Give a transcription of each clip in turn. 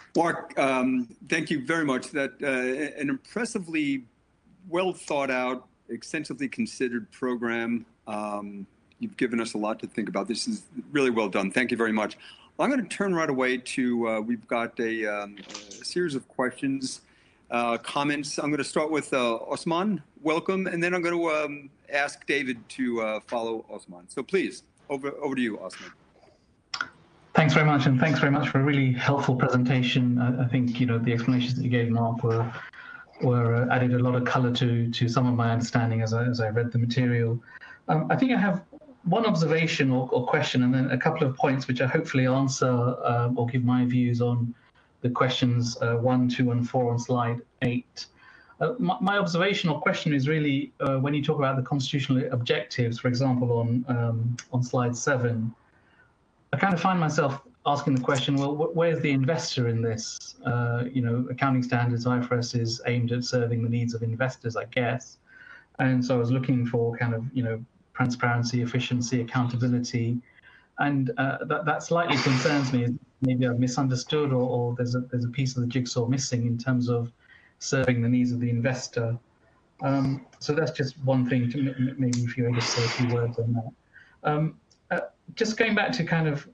Mark, thank you very much. That an impressively well thought out, extensively considered program. You've given us a lot to think about. This is really well done. Thank you very much. I'm going to turn right away to, we've got a series of questions, comments. I'm going to start with Osman, welcome, and then I'm going to ask David to follow Osman. So please, over to you, Osman. Thanks very much, and thanks very much for a really helpful presentation. I think the explanations that you gave, Mark, were added a lot of colour to some of my understanding as I read the material. I think I have one observation or question, and then a couple of points which I hopefully answer or give my views on the questions 1, 2, and 4 on slide 8. My observation or question is really when you talk about the constitutional objectives, for example, on slide 7. I kind of find myself asking the question, well, where's the investor in this? Accounting standards, IFRS is aimed at serving the needs of investors, I guess. And so I was looking for kind of, transparency, efficiency, accountability. And that slightly concerns me. Maybe I've misunderstood or there's a piece of the jigsaw missing in terms of serving the needs of the investor. So that's just one thing, maybe if you're able to say a few words on that. Just going back to kind of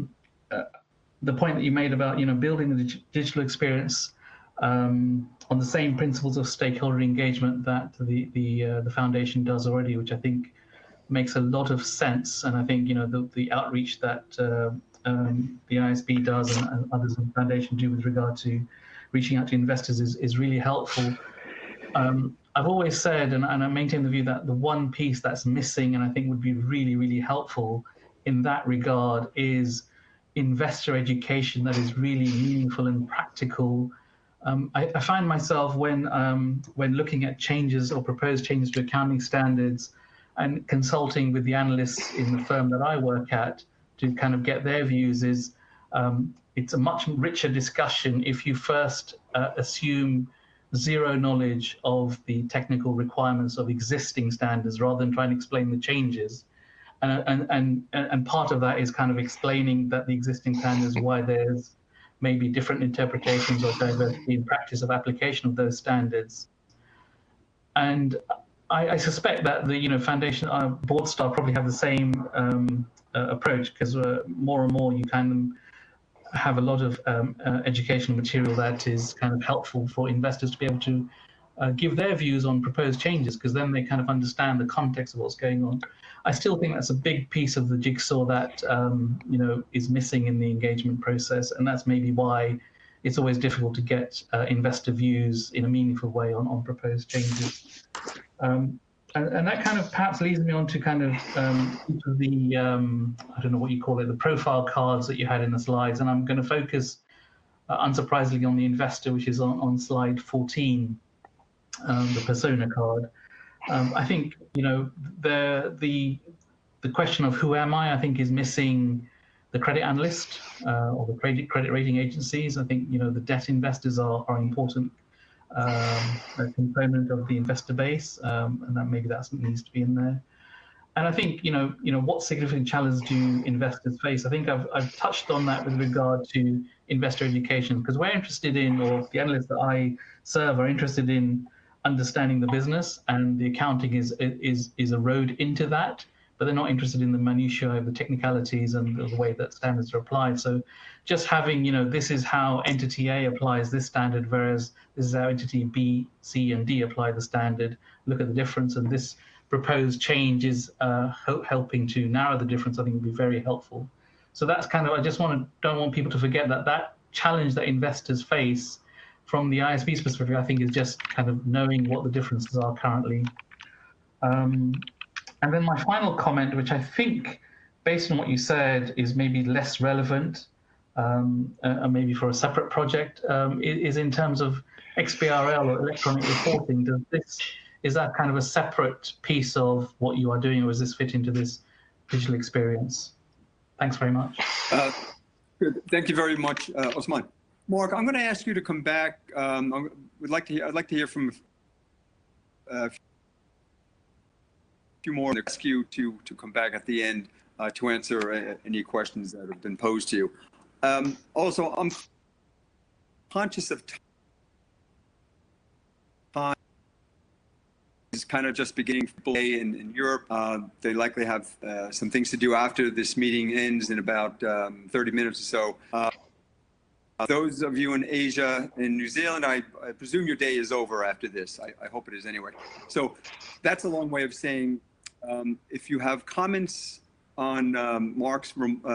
the point that you made about building the digital experience on the same principles of stakeholder engagement that the foundation does already, which I think makes a lot of sense. And I think the outreach that the ISB does and others in the foundation do with regard to reaching out to investors is really helpful. I've always said, and I maintain the view that the one piece that's missing, and I think would be really, really helpful in that regard, is investor education that is really meaningful and practical. I find myself when looking at changes or proposed changes to accounting standards and consulting with the analysts in the firm that I work at to kind of get their views, is it's a much richer discussion if you first assume zero knowledge of the technical requirements of existing standards rather than trying to explain the changes. And part of that is kind of explaining that the existing standards, why there's maybe different interpretations or diversity in practice of application of those standards. And I suspect that the foundation board staff probably have the same approach, because more and more you kind of have a lot of educational material that is kind of helpful for investors to be able to give their views on proposed changes, because then they kind of understand the context of what's going on. I still think that's a big piece of the jigsaw that is missing in the engagement process, and that's maybe why it's always difficult to get investor views in a meaningful way on proposed changes. And that kind of perhaps leads me on to kind of each of the, I don't know what you call it, the profile cards that you had in the slides. And I'm going to focus, unsurprisingly, on the investor, which is on slide 14, the persona card. I think, the question of who am I think is missing the credit analyst or the credit rating agencies. I think, the debt investors are an important a component of the investor base, and that maybe that needs to be in there. And I think what significant challenges do investors face? I think I've touched on that with regard to investor education, because we're interested in, or the analysts that I serve are interested in, understanding the business, and the accounting is a road into that, but they're not interested in the minutiae of the technicalities and the way that standards are applied. So just having, this is how entity A applies this standard, whereas this is how entity B, C, and D apply the standard. Look at the difference, and this proposed change is helping to narrow the difference. I think would be very helpful. So that's kind of, I just don't want people to forget that challenge that investors face from the ISB perspective, I think, is just kind of knowing what the differences are currently. And then my final comment, which I think, based on what you said, is maybe less relevant, and maybe for a separate project, is in terms of XBRL or electronic reporting. Is that kind of a separate piece of what you are doing, or does this fit into this digital experience? Thanks very much. Good. Thank you very much, Osman. Mark, I'm going to ask you to come back. I'd like to hear from a few more. I'll ask you to come back at the end to answer any questions that have been posed to you. Also, I'm conscious of time. It's kind of just beginning in Europe. They likely have some things to do after this meeting ends in about 30 minutes or so. Those of you in Asia and New Zealand, I presume your day is over after this. I hope it is anyway. So that's a long way of saying if you have comments on Mark's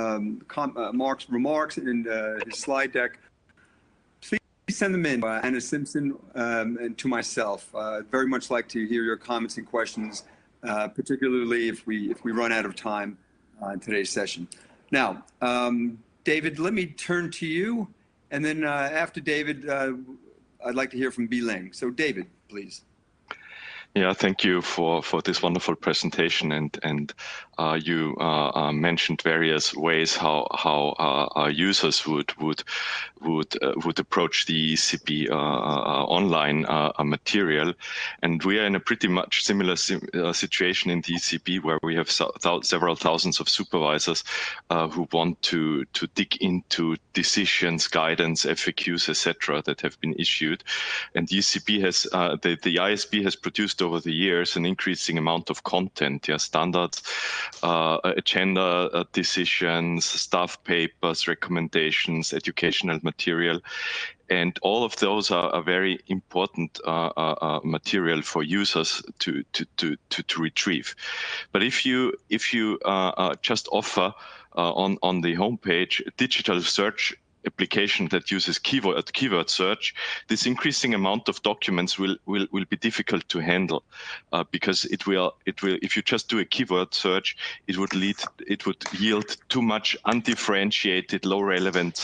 remarks and his slide deck, please send them in, Anna Simpson and to myself. I'd very much like to hear your comments and questions, particularly if we run out of time in today's session. Now, David, let me turn to you. And then after David, I'd like to hear from Bi-Ling. So David, please. Yeah, thank you for this wonderful presentation, and you mentioned various ways how our users would approach the ECP online material, and we are in a pretty much similar situation in the ECP, where we have several thousands of supervisors who want to dig into decisions, guidance, FAQs, etc. that have been issued, and the ECP has the ISP has produced over the years an increasing amount of content, standards, agenda decisions, staff papers, recommendations, educational material, and all of those are very important material for users to retrieve. But if you just offer on the homepage a digital search application that uses keyword search, this increasing amount of documents will be difficult to handle, because it will if you just do a keyword search, it would yield too much undifferentiated low relevance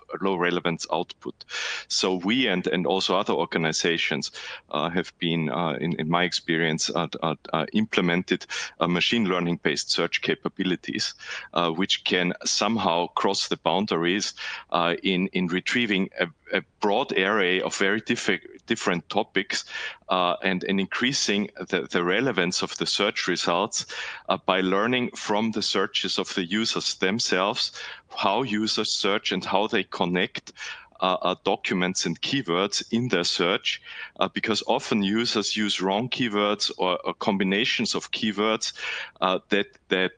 output. So we and also other organizations have been in my experience implemented machine learning based search capabilities, which can somehow cross the boundaries in retrieving a broad array of very different topics and increasing the relevance of the search results by learning from the searches of the users themselves, how users search and how they connect documents and keywords in their search, because often users use wrong keywords or combinations of keywords that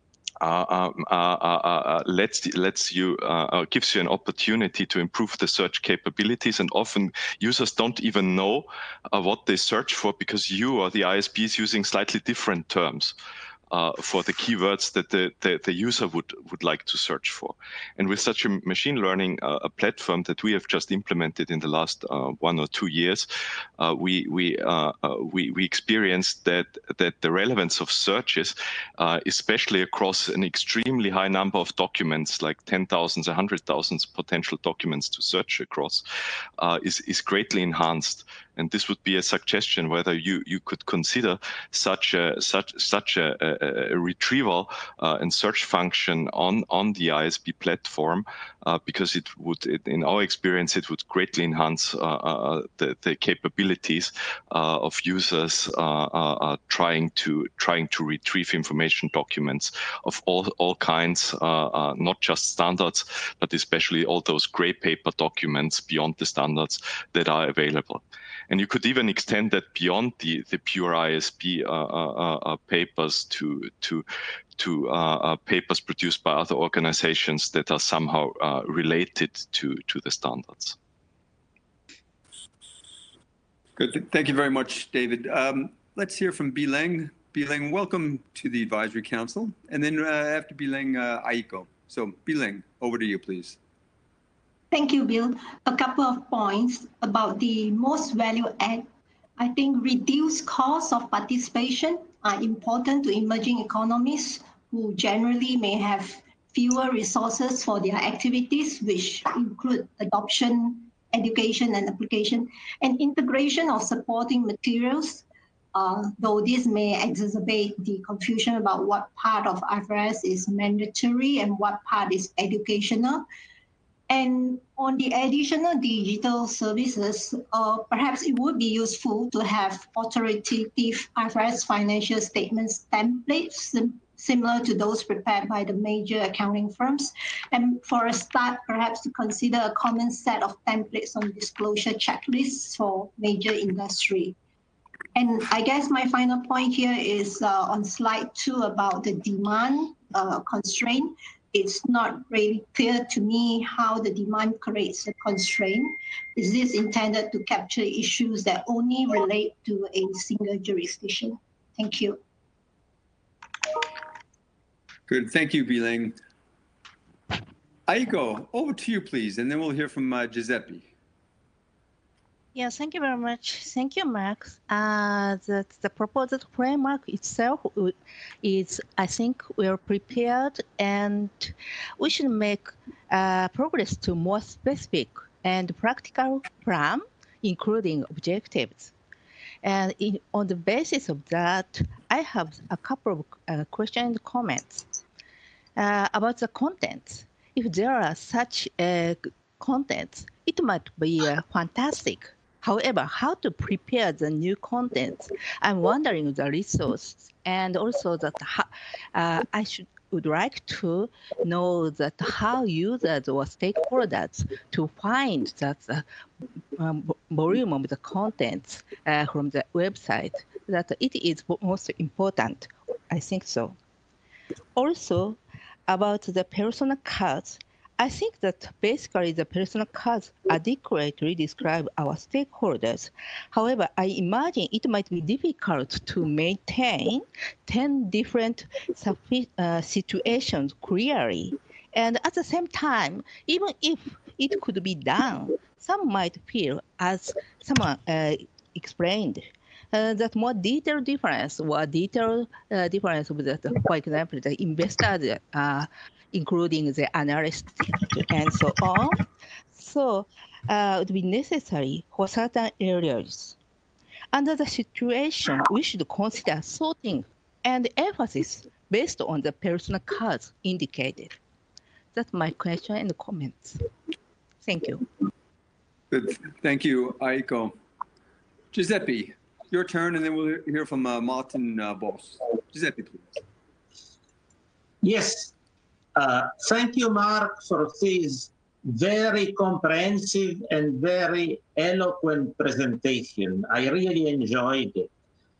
gives you an opportunity to improve the search capabilities, and often users don't even know what they search for, because you or the ISP is using slightly different terms for the keywords that the user would like to search for. And with such a machine learning platform that we have just implemented in the last 1 or 2 years, we experienced that the relevance of searches, especially across an extremely high number of documents, like 10,000s, 100,000 potential documents to search across, is greatly enhanced. And this would be a suggestion whether you could consider such a retrieval and search function on the ISP platform, because in our experience, it would greatly enhance the capabilities of users trying to retrieve information documents of all kinds, not just standards, but especially all those gray paper documents beyond the standards that are available. And you could even extend that beyond the pure ISP papers to papers produced by other organizations that are somehow related to the standards. Good. Thank you very much, David. Let's hear from Bi-Ling. Bi-Ling, welcome to the Advisory Council. And then after Bi-Ling, Aiko. So Bi-Ling, over to you, please. Thank you, Bill. A couple of points about the most value add. I think reduced costs of participation are important to emerging economies who generally may have fewer resources for their activities, which include adoption, education, and application, and integration of supporting materials, though this may exacerbate the confusion about what part of IFRS is mandatory and what part is educational. And on the additional digital services, perhaps it would be useful to have authoritative IFRS financial statements templates similar to those prepared by the major accounting firms. And for a start, perhaps to consider a common set of templates on disclosure checklists for major industry. And I guess my final point here is on slide 2 about the demand constraint. It's not really clear to me how the demand creates a constraint. Is this intended to capture issues that only relate to a single jurisdiction? Thank you. Good. Thank you, Bileng. Aiko, over to you, please, and then we'll hear from Giuseppe. Yes, thank you very much. Thank you, Max. The proposed framework itself is, I think, we're prepared, and we should make progress to more specific and practical plan, including objectives. And on the basis of that, I have a couple of questions and comments about the content. If there are such contents, it might be fantastic. However, how to prepare the new content? I'm wondering the resource, and also that would like to know that how users or stakeholders to find that volume of the contents from the website, that it is most important. I think so. Also, about the personal cards, I think that basically the personal cards adequately describe our stakeholders. However, I imagine it might be difficult to maintain 10 different situations clearly. And at the same time, even if it could be done, some might feel, as someone explained, that more detailed difference or detailed difference with the, for example, the investors, including the analysts and so on. So it would be necessary for certain areas. Under the situation, we should consider sorting and emphasis based on the personal cards indicated. That's my question and comments. Thank you. Good. Thank you, Aiko. Giuseppe, your turn, and then we'll hear from Martin Boss. Giuseppe, please. Yes. Thank you, Mark, for this very comprehensive and very eloquent presentation. I really enjoyed it.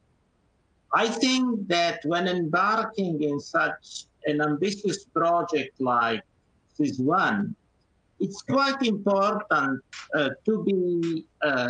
I think that when embarking in such an ambitious project like this one, it's quite important to be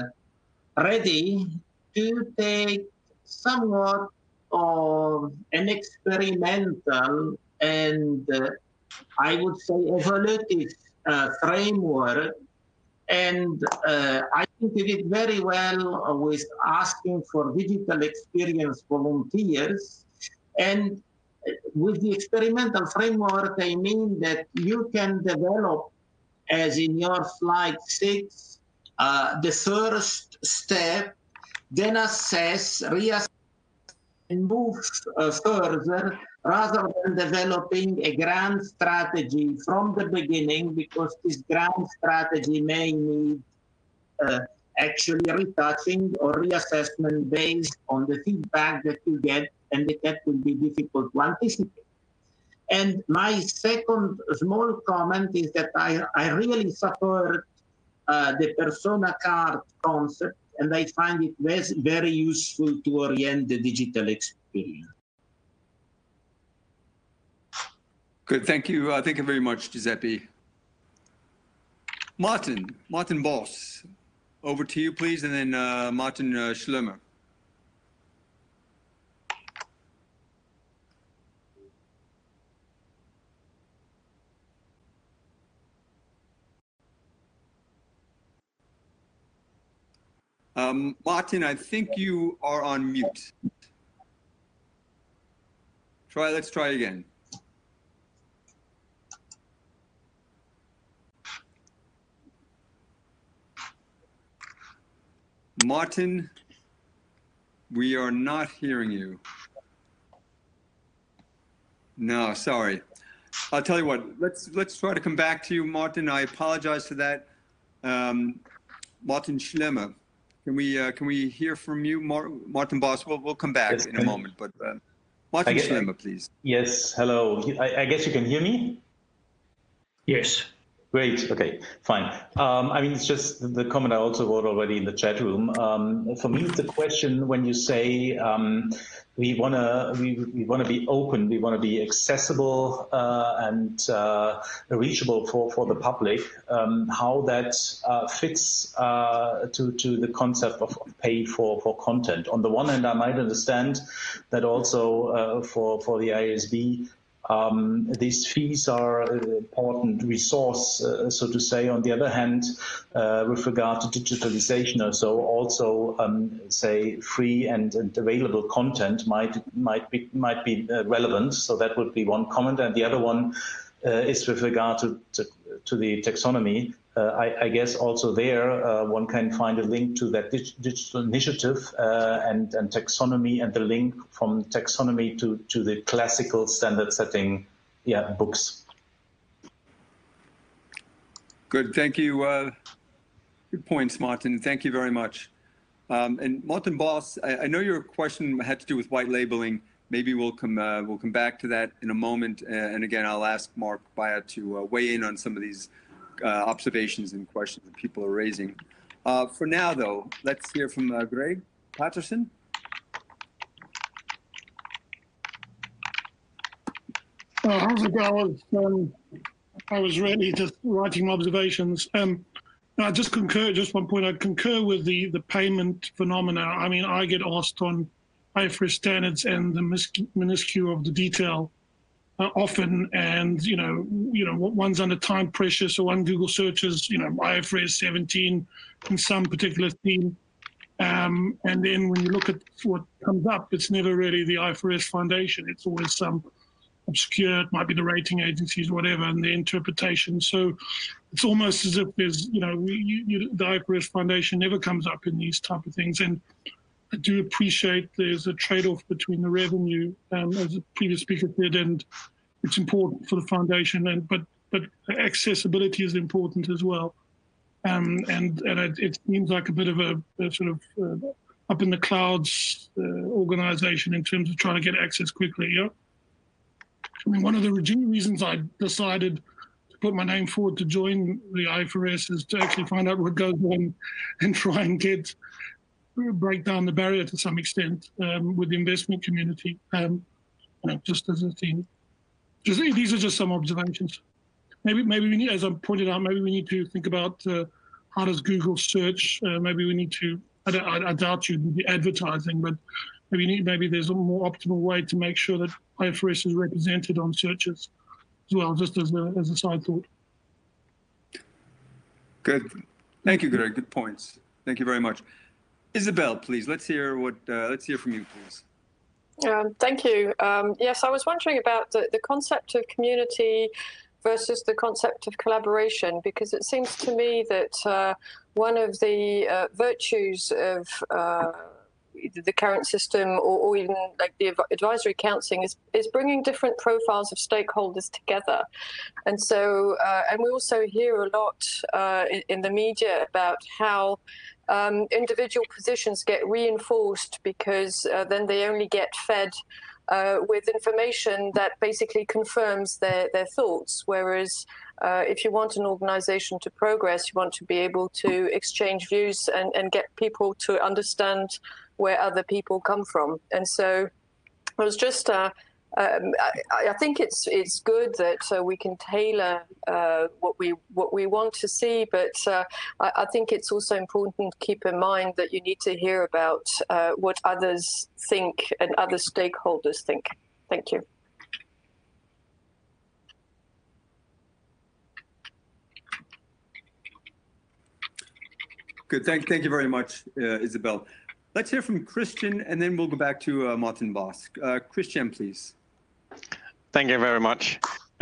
ready to take somewhat of an experimental and I would say evaluative framework. And I think we did very well with asking for digital experience volunteers. And with the experimental framework, I mean that you can develop, as in your slide 6, the first step, then assess, reassess, and move further, rather than developing a grand strategy from the beginning, because this grand strategy may need actually retouching or reassessment based on the feedback that you get, and that will be difficult to anticipate. And my second small comment is that I really support the persona card concept, and I find it very useful to orient the digital experience. Good, thank you. Thank you very much, Giuseppe. Martin Boss, over to you, please, and then Martin Schlemmer. Martin, I think you are on mute. Let's try again. Martin, we are not hearing you. No, sorry. I'll tell you what, let's try to come back to you, Martin. I apologize for that. Martin Schlemmer, can we hear from you, Martin Boss? We'll come back in a moment, but Martin Schlemmer, please. Yes, hello. I guess you can hear me? Yes. Great. Okay, fine. I mean, it's just the comment I also wrote already in the chat room. For me, it's a question when you say we want to be open, we want to be accessible and reachable for the public. How that fits to the concept of pay for content. On the one hand, I might understand that also for the IASB. These fees are an important resource, so to say. On the other hand, with regard to digitalization or so, also say free and available content might be relevant. So that would be one comment, and the other one is with regard to the taxonomy. I guess also there one can find a link to that digital initiative and taxonomy, and the link from taxonomy to the classical standard setting books. Good, thank you. Good points, Martin. Thank you very much. And Martin Bos, I know your question had to do with white labeling. Maybe we'll come back to that in a moment. And again, I'll ask Mark Byatt to weigh in on some of these observations and questions that people are raising. For now, though, let's hear from Greg Patterson. How's it going? I was really just writing my observations. I just concur, just one point, I'd concur with the payment phenomena. I mean, I get asked on IFRS standards and the minuscule of the detail often, and one's under time pressure, so one Google searches IFRS 17 in some particular theme, and then when you look at what comes up, it's never really the IFRS foundation. It's always some obscure, it might be the rating agencies, whatever, and the interpretation. So it's almost as if there's the IFRS foundation never comes up in these type of things. And I do appreciate there's a trade-off between the revenue, as the previous speaker said, and it's important for the foundation, but accessibility is important as well. And it seems like a bit of a sort of up in the clouds organization in terms of trying to get access quickly. Yeah. I mean, one of the reasons I decided to put my name forward to join the IFRS is to actually find out what goes on and try and break down the barrier to some extent with the investment community, just as a team. These are just some observations. Maybe we need, as I pointed out, maybe we need to think about how does Google search. Maybe we need to. I doubt you'd be advertising, but maybe there's a more optimal way to make sure that IFRS is represented on searches as well, just as a side thought. Good. Thank you, Greg. Good points. Thank you very much. Isabel, please. Let's hear from you, please. Thank you. Yes, I was wondering about the concept of community versus the concept of collaboration, because it seems to me that one of the virtues of the current system, or even like the advisory counselling, is bringing different profiles of stakeholders together. And so, and we also hear a lot in the media about how individual positions get reinforced because then they only get fed with information that basically confirms their thoughts. Whereas if you want an organization to progress, you want to be able to exchange views and get people to understand where other people come from. And so I was just, I think it's good that we can tailor what we want to see, but I think it's also important to keep in mind that you need to hear about what others think and other stakeholders think. Thank you. Good. Thank you very much, Isabel. Let's hear from Christian, and then we'll go back to Martin Bos. Christian, please. Thank you very much.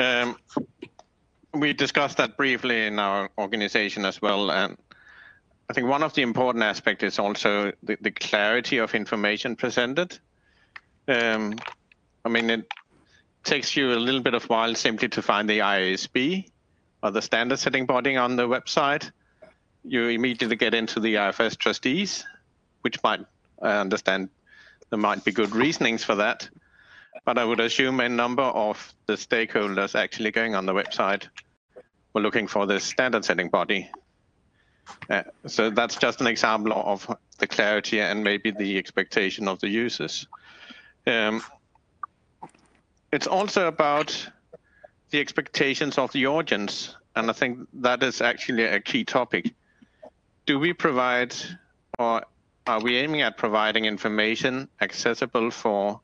We discussed that briefly in our organization as well, and I think one of the important aspects is also the clarity of information presented. I mean, it takes you a little bit of while simply to find the IASB or the standard setting body on the website. You immediately get into the IFRS trustees, which might, I understand, there might be good reasonings for that. but I would assume a number of the stakeholders actually going on the website were looking for the standard setting body. So that's just an example of the clarity and maybe the expectation of the users. It's also about the expectations of the audience, and I think that is actually a key topic. Do we provide, or are we aiming at providing information accessible for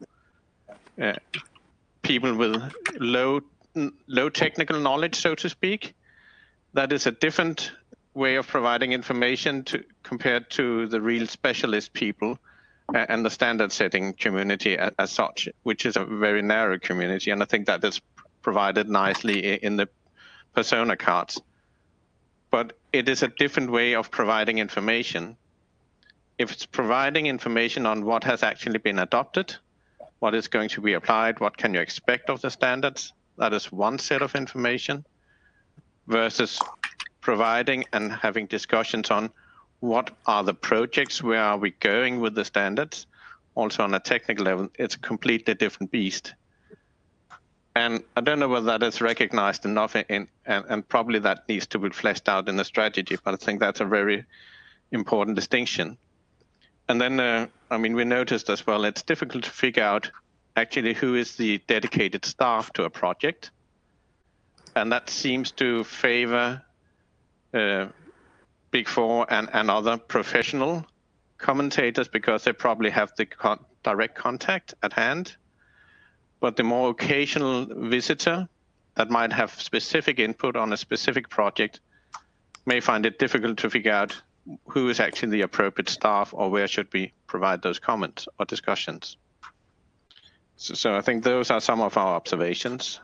people with low technical knowledge, so to speak? That is a different way of providing information compared to the real specialist people and the standard setting community as such, which is a very narrow community. And I think that is provided nicely in the persona cards. But it is a different way of providing information. If it's providing information on what has actually been adopted, what is going to be applied, what can you expect of the standards, that is one set of information, versus providing and having discussions on what are the projects, where are we going with the standards. Also on a technical level, it's a completely different beast. And I don't know whether that is recognized enough and probably that needs to be fleshed out in the strategy, but I think that's a very important distinction. And then, I mean, we noticed as well, it's difficult to figure out actually who is the dedicated staff to a project. And that seems to favor Big Four and other professional commentators because they probably have the direct contact at hand. But the more occasional visitor that might have specific input on a specific project may find it difficult to figure out who is actually the appropriate staff or where should we provide those comments or discussions. So I think those are some of our observations.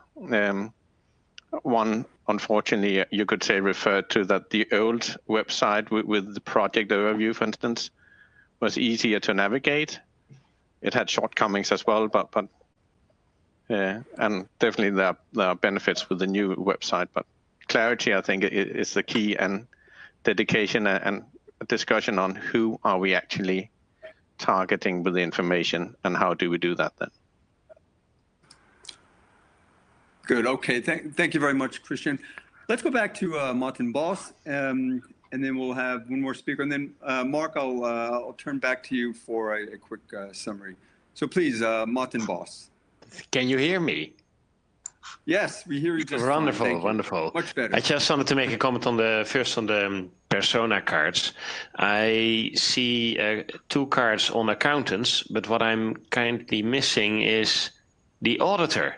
One, unfortunately, you could say referred to that the old website with the project overview, for instance, was easier to navigate. It had shortcomings as well, but and definitely there are benefits with the new website. But clarity, I think, is the key, and dedication and discussion on who are we actually targeting with the information and how do we do that then. Good. Okay. Thank you very much, Christian. Let's go back to Martin Bos, and then we'll have one more speaker. And then, Mark, I'll turn back to you for a quick summary. So please, Martin Bos. Can you hear me? Yes, we hear you just wonderful, fine. wonderful. Much better. I just wanted to make a comment on the persona cards. I see 2 cards on accountants, but what I'm kindly missing is the auditor.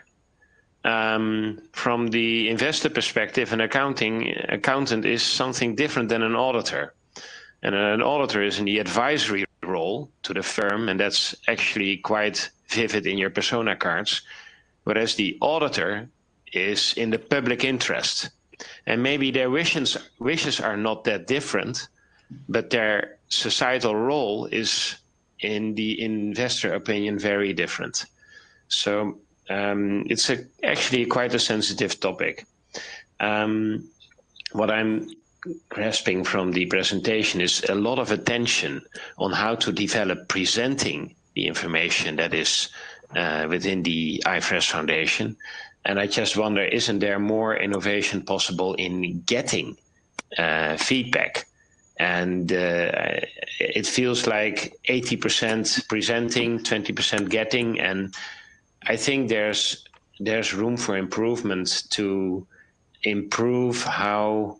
From the investor perspective, an accountant is something different than an auditor. And an auditor is in the advisory role to the firm, and that's actually quite vivid in your persona cards. Whereas the auditor is in the public interest. And maybe their wishes are not that different, but their societal role is, in the investor opinion, very different. So it's actually quite a sensitive topic. What I'm grasping from the presentation is a lot of attention on how to develop presenting the information that is within the IFRS Foundation. And I just wonder, isn't there more innovation possible in getting feedback? And it feels like 80% presenting, 20% getting, and I think there's room for improvement to improve how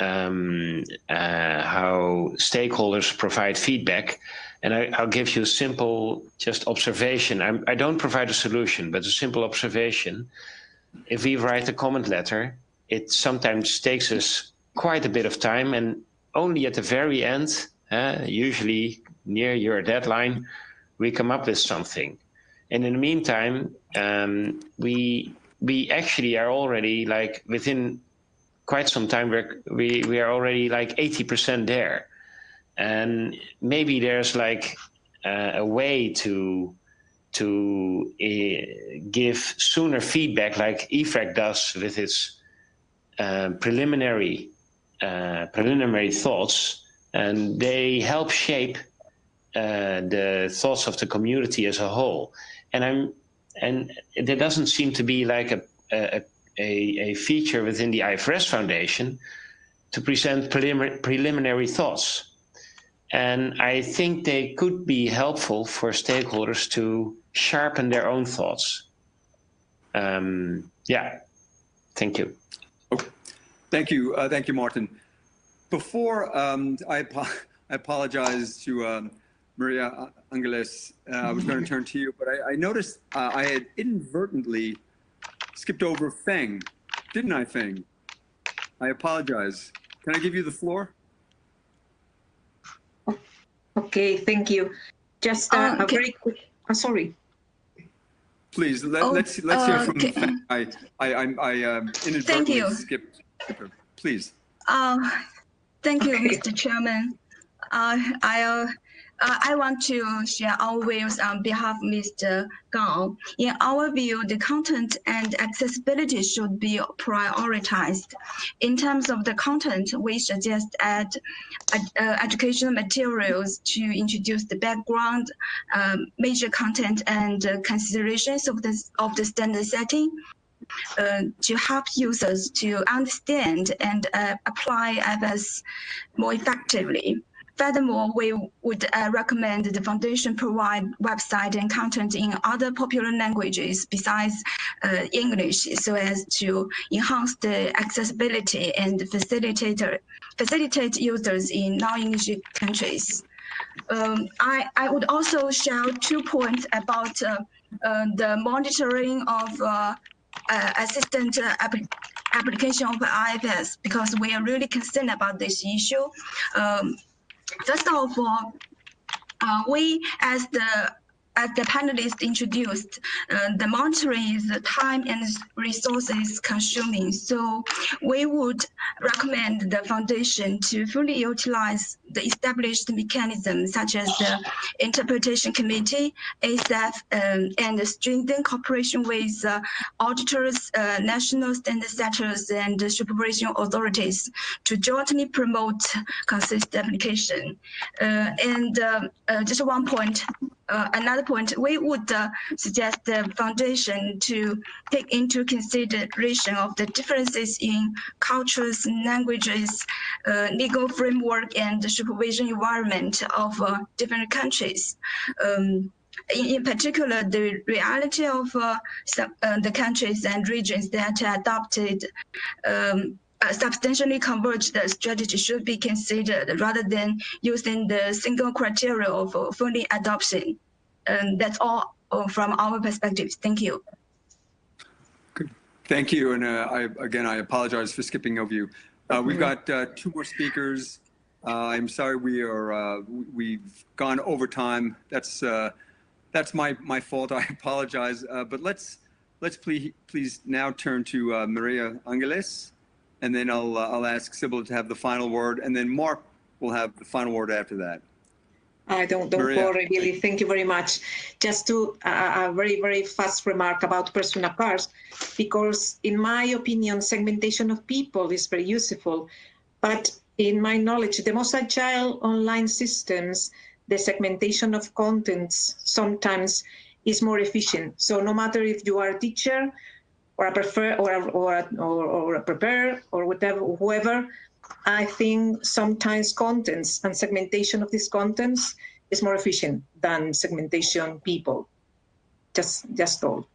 stakeholders provide feedback. And I'll give you a simple just observation. I don't provide a solution, but a simple observation. If we write a comment letter, it sometimes takes us quite a bit of time, and only at the very end, usually near your deadline, we come up with something. And in the meantime, we actually are already, like, within quite some time, we are already like 80% there. And maybe there's like a way to give sooner feedback, like IFRAC does with its preliminary thoughts, and they help shape the thoughts of the community as a whole. And And there doesn't seem to be like a feature within the IFRS Foundation to present preliminary thoughts. And I think they could be helpful for stakeholders to sharpen their own thoughts. Yeah, thank you. Okay. Thank you, Martin. Before I apologize to Maria Angeles, I was going to turn to you, but I noticed I had inadvertently skipped over Feng, didn't I, Feng? I apologize. Can I give you the floor? Okay, thank you. Just a very quick. Sorry. Please let's hear from Feng. I inadvertently skipped her. Please. Thank you, Mr. Chairman. I want to share our views on behalf of Mr. Gao. In our view, the content and accessibility should be prioritized. In terms of the content, we suggest add educational materials to introduce the background, major content, and considerations of the standard setting. To help users to understand and apply IFRS more effectively. Furthermore, we would recommend the Foundation provide website and content in other popular languages besides English, so as to enhance the accessibility and facilitate users in non-English countries. I would also share 2 points about the monitoring of assistant application of IFRS, because we are really concerned about this issue. First of all, we as the panelists introduced, the monitoring is time and resources consuming. So we would recommend the Foundation to fully utilize the established mechanisms such as the Interpretation Committee, ASAF, and strengthen cooperation with auditors, national standard setters, and supervision authorities to jointly promote consistent application. Just one point. Another point, we would suggest the Foundation to take into consideration of the differences in cultures, languages, legal framework, and the supervision environment of different countries. In particular, the reality of the countries and regions that adopted substantially converged strategy should be considered rather than using the single criteria of fully adoption. And that's all from our perspective. Thank you. Good. Thank you. And I apologize for skipping over you. We've got 2 more speakers. I'm sorry we've gone over time. That's my fault. I apologize. But let's please now turn to Maria Angeles. And then I'll ask Sybil to have the final word, and then Mark will have the final word after that. Don't worry, really. Thank you very much. Just to a very, very fast remark about personal cars, because in my opinion, segmentation of people is very useful. But in my knowledge, the most agile online systems, the segmentation of contents sometimes is more efficient. So no matter if you are a teacher, or a prepare or whatever, whoever, I think sometimes contents and segmentation of these contents is more efficient than segmentation people. Just all.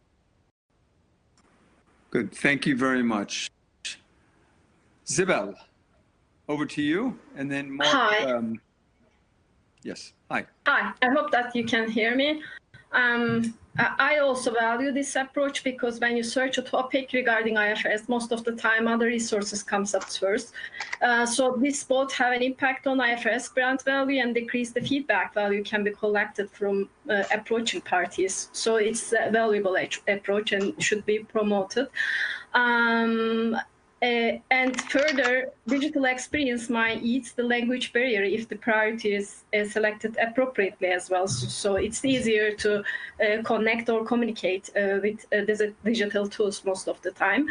Good. Thank you very much. Sybil, over to you, and then Mark. Hi. Yes. Hi. Hi. I hope that you can hear me. I also value this approach because when you search a topic regarding IFRS, most of the time other resources comes up first. So this both have an impact on IFRS brand value and decrease the feedback value can be collected from approaching parties. So it's a valuable approach and should be promoted. And further, digital experience might ease the language barrier if the priority is selected appropriately as well. So it's easier to connect or communicate with digital tools most of the time.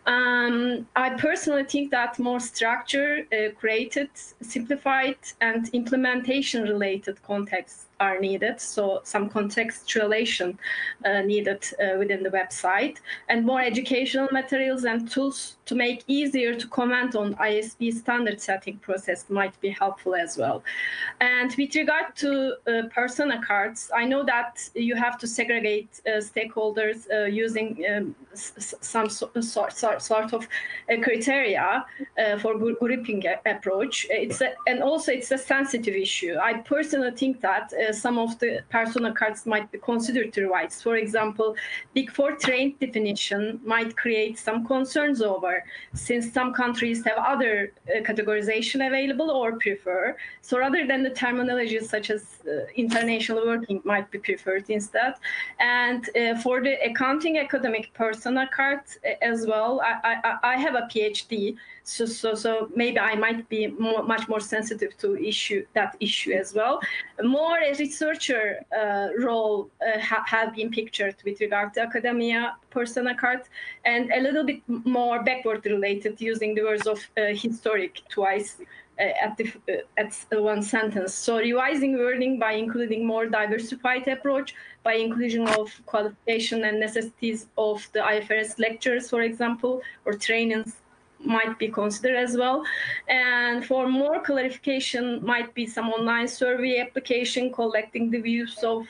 I personally think that more structure, created, simplified, and implementation-related contexts are needed. So some contextualization needed within the website, and more educational materials and tools to make easier to comment on ISP standard setting process might be helpful as well. And with regard to persona cards, I know that you have to segregate stakeholders using some sort of criteria for grouping approach. And also it's a sensitive issue. I personally think that some of the persona cards might be considered to rights. For example, Big Four trained definition might create some concerns over, since some countries have other categorization available or prefer. So rather than the terminologies such as international working might be preferred instead. And for the accounting academic persona card as well, I have a PhD, so maybe I might be much more sensitive to that issue as well. More a researcher role have been pictured with regard to academia persona card, and a little bit more backward related, using the words of historic twice at one sentence. So revising wording by including more diversified approach, by inclusion of qualification and necessities of the IFRS lectures, for example, or trainings might be considered as well. And for more clarification, might be some online survey application collecting the views of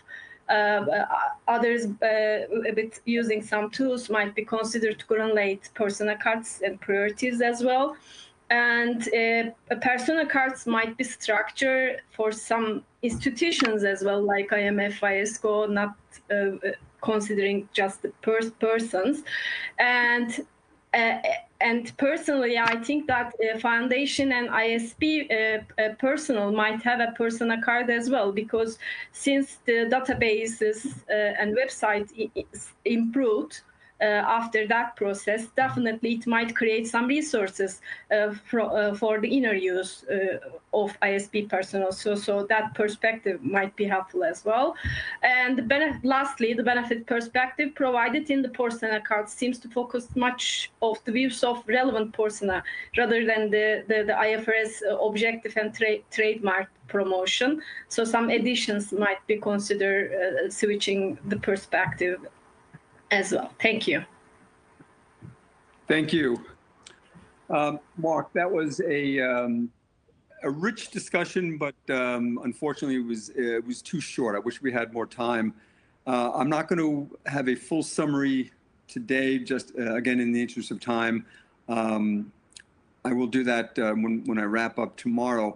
others with using some tools might be considered to correlate persona cards and priorities as well. And persona cards might be structured for some institutions as well, like IMF, ISCO, not considering just the persons. And personally, I think that foundation and ISP personnel might have a persona card as well, because since the databases and website improved after that process, definitely it might create some resources for the inner use of ISP personnel. So that perspective might be helpful as well. And lastly, the benefit perspective provided in the persona card seems to focus much of the views of relevant persona rather than the IFRS objective and trademark promotion. So some additions might be considered switching the perspective as well. Thank you. Thank you. Mark, that was a rich discussion, but unfortunately it was too short. I wish we had more time. I'm not going to have a full summary today, just again, in the interest of time. I will do that when I wrap up tomorrow.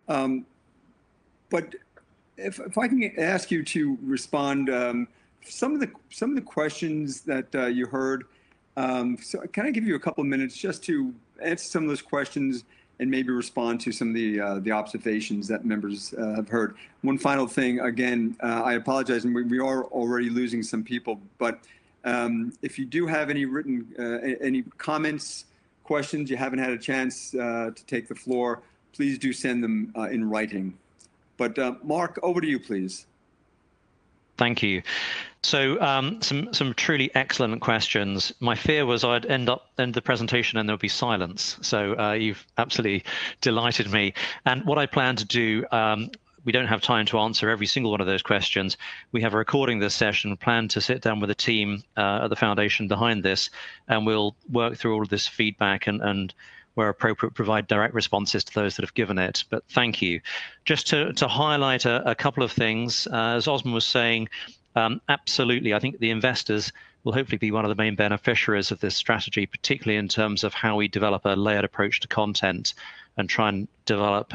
But if I can ask you to respond, some of the questions that you heard. So can I give you a couple of minutes just to answer some of those questions and maybe respond to some of the observations that members have heard? One final thing, again, I apologize, and we are already losing some people, but if you do have any written, any comments, questions, you haven't had a chance to take the floor, please do send them in writing. But Mark, over to you, please. Thank you. So some truly excellent questions. My fear was I'd end the presentation and there'll be silence. So you've absolutely delighted me. And what I plan to do, we don't have time to answer every single one of those questions. We have a recording of this session, plan to sit down with a team at the foundation behind this, and we'll work through all of this feedback and where appropriate, provide direct responses to those that have given it. But thank you. Just to highlight a couple of things, as Osman was saying, absolutely, I think the investors will hopefully be one of the main beneficiaries of this strategy, particularly in terms of how we develop a layered approach to content and try and develop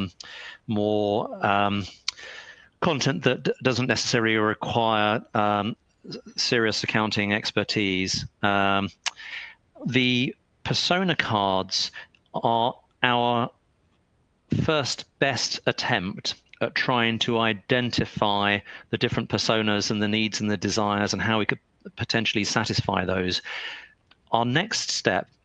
more content that doesn't necessarily require serious accounting expertise. The persona cards are our first best attempt at trying to identify the different personas and the needs and the desires and how we could potentially satisfy those. Our next step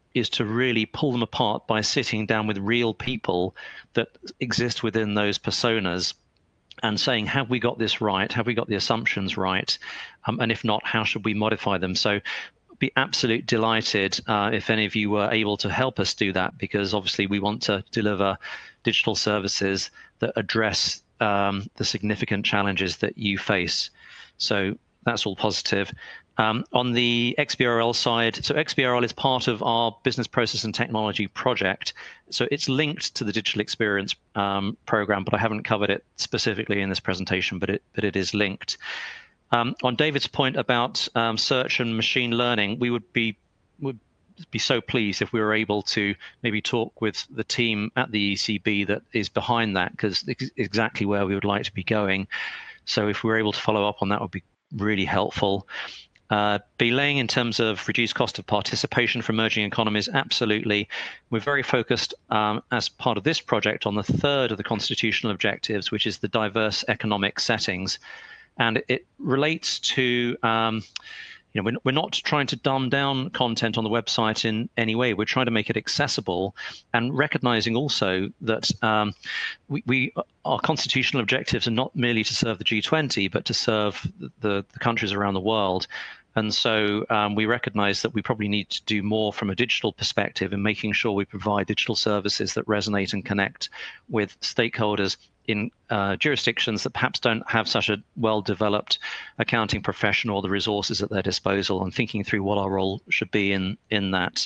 is to really pull them apart by sitting down with real people that exist within those personas and saying, have we got this right? Have we got the assumptions right? And if not, how should we modify them? So be absolutely delighted if any of you were able to help us do that, because obviously we want to deliver digital services that address the significant challenges that you face. So that's all positive. On the XBRL side, so XBRL is part of our business process and technology project. So it's linked to the digital experience program, but I haven't covered it specifically in this presentation, but it is linked. On David's point about search and machine learning, we would be so pleased if we were able to maybe talk with the team at the ECB that is behind that, because it's exactly where we would like to be going. So if we were able to follow up on that, would be really helpful. Belaying in terms of reduced cost of participation for emerging economies, absolutely. We're very focused as part of this project on the third of the constitutional objectives, which is the diverse economic settings. And it relates to, we're not trying to dumb down content on the website in any way. We're trying to make it accessible, and recognizing also that our constitutional objectives are not merely to serve the G20, but to serve the countries around the world. And so we recognize that we probably need to do more from a digital perspective in making sure we provide digital services that resonate and connect with stakeholders in jurisdictions that perhaps don't have such a well-developed accounting profession or the resources at their disposal, and thinking through what our role should be in that.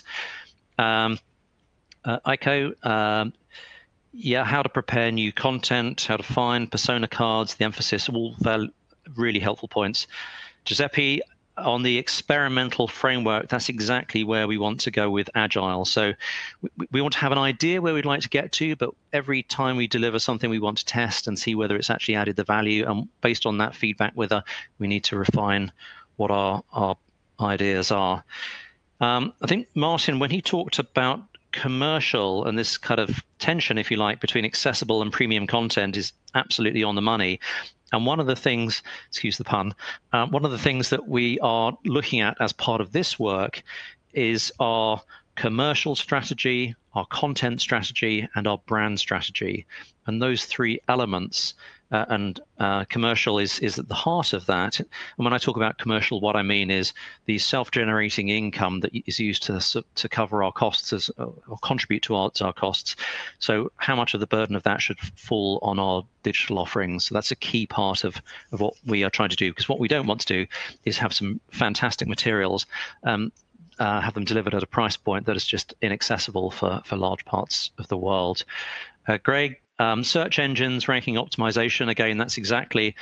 Aiko, yeah, how to prepare new content, how to find persona cards, the emphasis, all really helpful points. Giuseppe, on the experimental framework, that's exactly where we want to go with Agile. So we want to have an idea where we'd like to get to, but every time we deliver something, we want to test and see whether it's actually added the value. And based on that feedback, whether we need to refine what our ideas are. I think Martin, when he talked about commercial and this kind of tension, if you like, between accessible and premium content is absolutely on the money. And one of the things, excuse the pun, one of the things that we are looking at as part of this work is our commercial strategy, our content strategy, and our brand strategy. And those three elements, commercial is at the heart of that. And when I talk about commercial, what I mean is the self-generating income that is used to cover our costs or contribute towards our costs. So how much of the burden of that should fall on our digital offerings? So that's a key part of what we are trying to do, because what we don't want to do is have some fantastic materials, have them delivered at a price point that is just inaccessible for large parts of the world. Greg, search engines, ranking optimization, again, that's exactly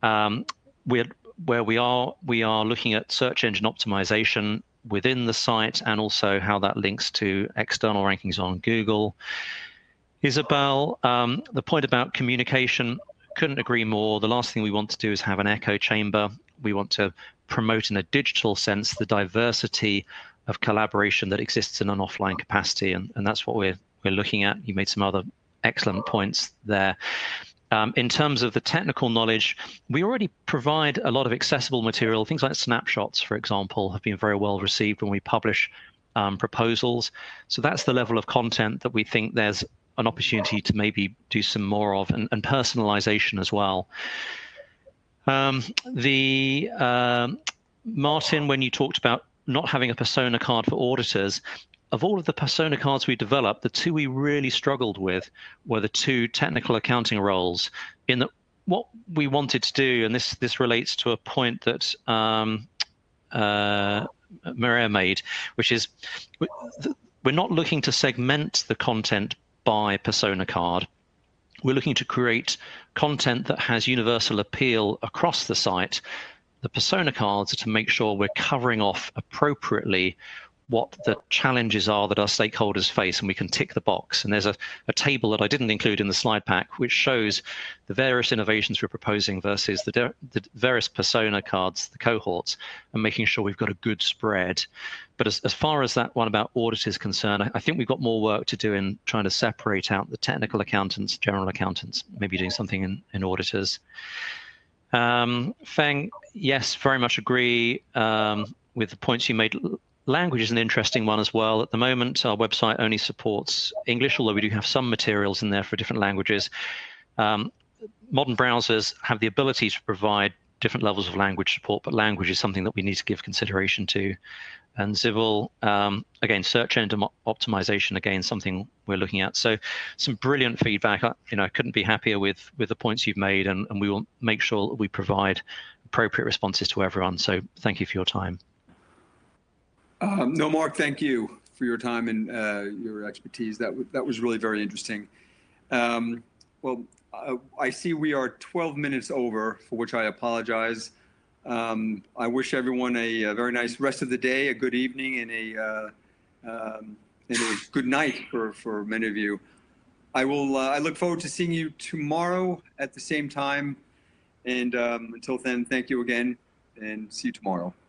where we are. We are looking at search engine optimization within the site and also how that links to external rankings on Google. Isabel, the point about communication, couldn't agree more. The last thing we want to do is have an echo chamber. We want to promote in a digital sense the diversity of collaboration that exists in an offline capacity, and that's what we're looking at. You made some other excellent points there. In terms of the technical knowledge, we already provide a lot of accessible material. Things like snapshots, for example, have been very well received when we publish proposals. So that's the level of content that we think there's an opportunity to maybe do some more of, and personalization as well. Martin, when you talked about not having a persona card for auditors, of all of the persona cards we developed, the two we really struggled with were the two technical accounting roles. In that, what we wanted to do, and this relates to a point that Maria made, which is we're not looking to segment the content by persona card. We're looking to create content that has universal appeal across the site. The persona cards are to make sure we're covering off appropriately what the challenges are that our stakeholders face, and we can tick the box. And there's a table that I didn't include in the slide pack, which shows the various innovations we're proposing versus the various persona cards, the cohorts, and making sure we've got a good spread. But as far as that one about audit is concerned, I think we've got more work to do in trying to separate out the technical accountants, general accountants, maybe doing something in auditors. Feng, yes, very much agree with the points you made. Language is an interesting one as well. At the moment, our website only supports English, although we do have some materials in there for different languages. Modern browsers have the ability to provide different levels of language support, but language is something that we need to give consideration to. And Zivil, again, search engine optimization, again, something we're looking at. So some brilliant feedback. I couldn't be happier with the points you've made, and we will make sure that we provide appropriate responses to everyone. So thank you for your time. No, Mark, thank you for your time and your expertise. That was really very interesting. Well, I see we are 12 minutes over, for which I apologize. I wish everyone a very nice rest of the day, a good evening, and a good night for many of you. I look forward to seeing you tomorrow at the same time. And until then, thank you again, and see you tomorrow.